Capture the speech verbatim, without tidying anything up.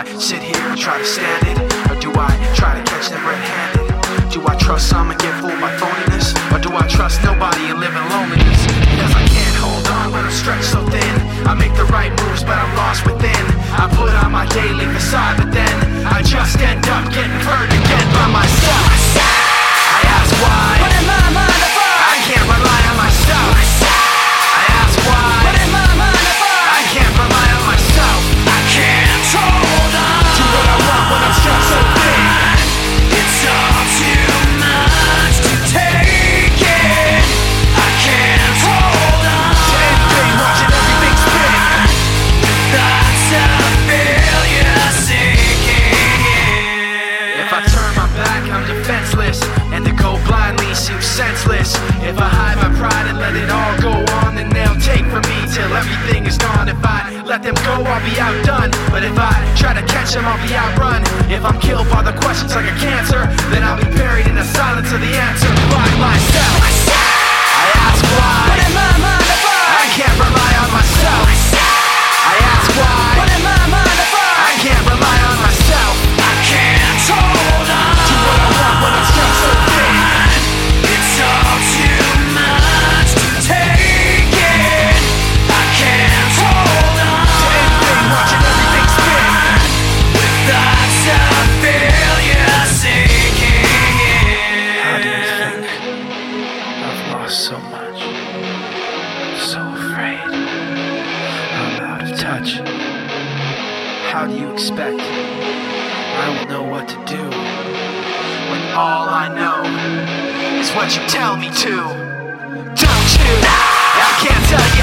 I sit here and try to stand it? Or do I try to catch them red-handed? Do I trust some and get fooled by phoniness? Or do I trust nobody and live in loneliness? Because I can't hold on when I'm stretched so thin. I make the right moves but I'm lost within. I put on my daily facade but then I just end up getting hurt again by myself. I ask why, but in my mind I find I can't rely on myself. I ask why, but in my mind I find I can't rely on myself. I can't hold on Do what I want when I'm stretched so thin. It's all too much to take it. I can't hold on To anything, watching everything spin. Thoughts of failure sinking in. If I turn my back, I'm defenseless, and to go blindly seems senseless. If I hide my pride and let it all go on, then they'll take from me till everything is gone. If I let them go, I'll be outdone. But if I try to catch them, I'll be outrun. If I'm killed by the questions like a cancer, then I'll be buried in the silence of the answer by myself. I ask why, But in my mind I find I can't rely on myself. I ask why, But in my mind I find I can't rely on myself. I can't hold on Do what I want when I'm stretched so thin. It's all too much to take it. I can't hold on To anything, watching everything spin. with thoughts of failure sinking How do you in. think I've lost so much? I'm so afraid. I'm out of touch. How do you expect I will know what to do when all I know is what you tell me to? Don't you? I can't tell you